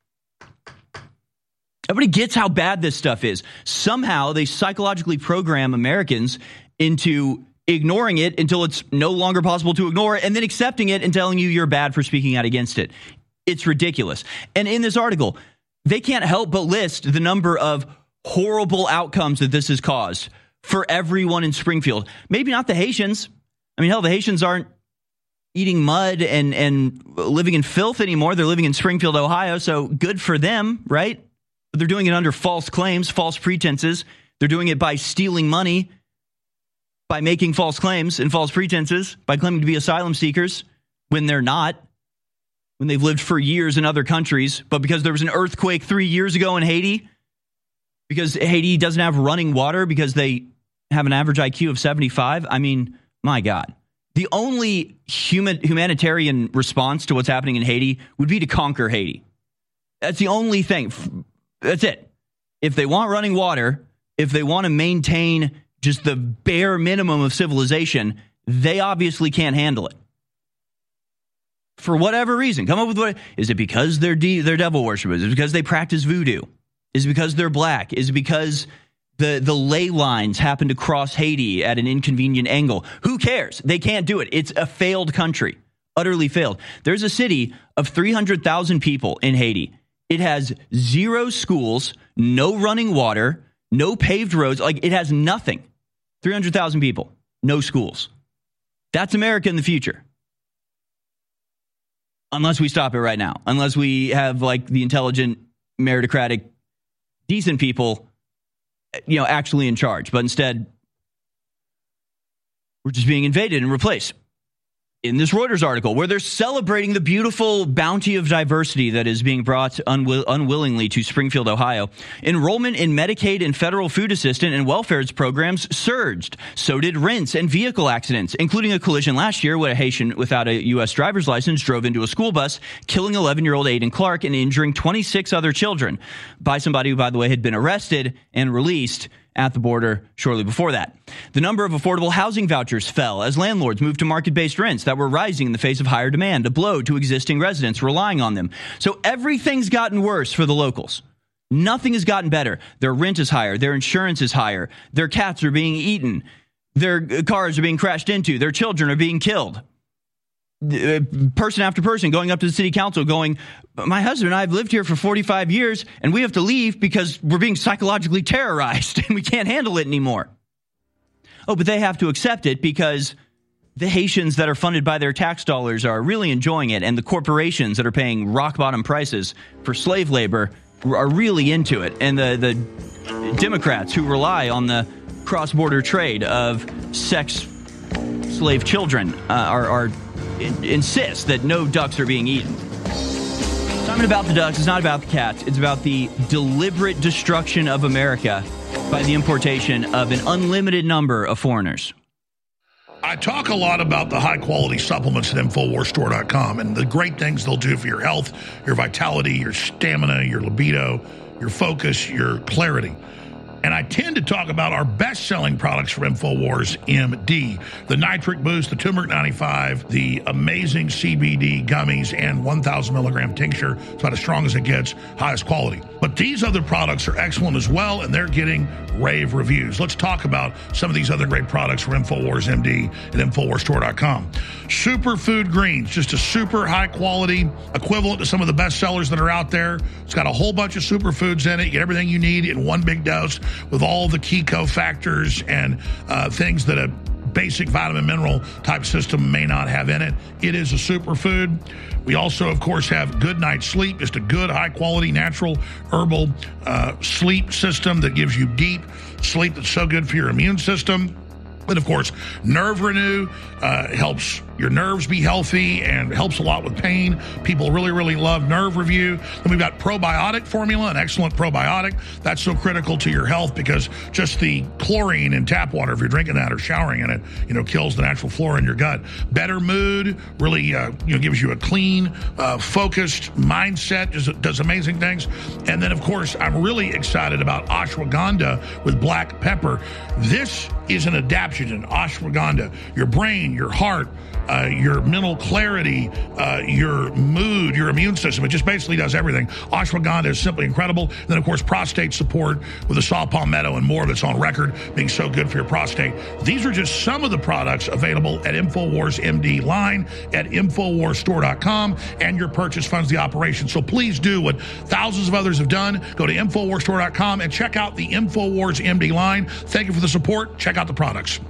Everybody gets how bad this stuff is. Somehow they psychologically program Americans into ignoring it until it's no longer possible to ignore it, and then accepting it and telling you you're bad for speaking out against it. It's ridiculous. And in this article, they can't help but list the number of horrible outcomes that this has caused for everyone in Springfield. Maybe not the Haitians. I mean, hell, the Haitians aren't eating mud and, and living in filth anymore. They're living in Springfield, Ohio, so good for them, right? But they're doing it under false claims, false pretenses. They're doing it by stealing money, by making false claims and false pretenses, by claiming to be asylum seekers when they're not, when they've lived for years in other countries. But because there was an earthquake three years ago in Haiti, because Haiti doesn't have running water, because they have an average I Q of seventy-five, I mean, my God. The only human humanitarian response to what's happening in Haiti would be to conquer Haiti. That's the only thing. That's it. If they want running water, if they want to maintain just the bare minimum of civilization, they obviously can't handle it. For whatever reason, come up with what is it? Because they're de- they're devil worshippers? Is it because they practice voodoo? Is it because they're black? Is it because the the ley lines happen to cross Haiti at an inconvenient angle? Who cares? They can't do it. It's a failed country, utterly failed. There's a city of three hundred thousand people in Haiti. It has zero schools, no running water, no paved roads. Like, it has nothing. three hundred thousand people, no schools. That's America in the future. Unless we stop it right now. Unless we have, like, the intelligent, meritocratic, decent people, you know, actually in charge. But instead, we're just being invaded and replaced. In this Reuters article, where they're celebrating the beautiful bounty of diversity that is being brought unwill- unwillingly to Springfield, Ohio, enrollment in Medicaid and federal food assistance and welfare programs surged. So did rents and vehicle accidents, including a collision last year where a Haitian without a U S driver's license drove into a school bus, killing eleven-year-old Aiden Clark and injuring twenty-six other children by somebody who, by the way, had been arrested and released at the border shortly before that. The number of affordable housing vouchers fell as landlords moved to market-based rents that were rising in the face of higher demand, a blow to existing residents relying on them. So everything's gotten worse for the locals. Nothing has gotten better. Their rent is higher. Their insurance is higher. Their cats are being eaten. Their cars are being crashed into. Their children are being killed. Person after person going up to the city council going, my husband and I have lived here for forty-five years and we have to leave because we're being psychologically terrorized and we can't handle it anymore. Oh, but they have to accept it because the Haitians that are funded by their tax dollars are really enjoying it, and the corporations that are paying rock bottom prices for slave labor are really into it. And the, the Democrats who rely on the cross-border trade of sex slave children uh, are, are insist that no ducks are being eaten. It's not about the ducks. It's not about the cats. It's about the deliberate destruction of America by the importation of an unlimited number of foreigners. I talk a lot about the high-quality supplements at Infowars Store dot com and the great things they'll do for your health, your vitality, your stamina, your libido, your focus, your clarity. And I tend to talk about our best-selling products from Infowars M D, the Nitric Boost, the Turmeric ninety-five, the amazing C B D gummies, and one thousand milligram tincture. It's about as strong as it gets, highest quality. But these other products are excellent as well, and they're getting rave reviews. Let's talk about some of these other great products from Infowars M D at Infowars Store dot com. Superfood Greens, just a super high-quality equivalent to some of the best sellers that are out there. It's got a whole bunch of superfoods in it. You get everything you need in one big dose, with all the key cofactors and uh, things that a basic vitamin mineral type system may not have in it. It is a superfood. We also, of course, have Good Night Sleep, just a good, high-quality, natural, herbal uh, sleep system that gives you deep sleep that's so good for your immune system. And, of course, Nerve Renew uh, helps your nerves be healthy and helps a lot with pain. People really, really love Nerve Review. And we've got probiotic formula, an excellent probiotic. That's so critical to your health because just the chlorine in tap water, if you're drinking that or showering in it, you know, kills the natural flora in your gut. Better Mood really, uh, you know, gives you a clean, uh, focused mindset, just does amazing things. And then, of course, I'm really excited about ashwagandha with black pepper. This is an adaptation adaptogen, ashwagandha, your brain, your heart, uh, your mental clarity, uh, your mood, your immune system. It just basically does everything. Ashwagandha is simply incredible. And then, of course, prostate support with the saw palmetto and more that's on record being so good for your prostate. These are just some of the products available at InfoWars M D line at Infowars Store dot com, and your purchase funds the operation. So please do what thousands of others have done. Go to Infowars Store dot com and check out the InfoWars M D line. Thank you for the support. Check out the products.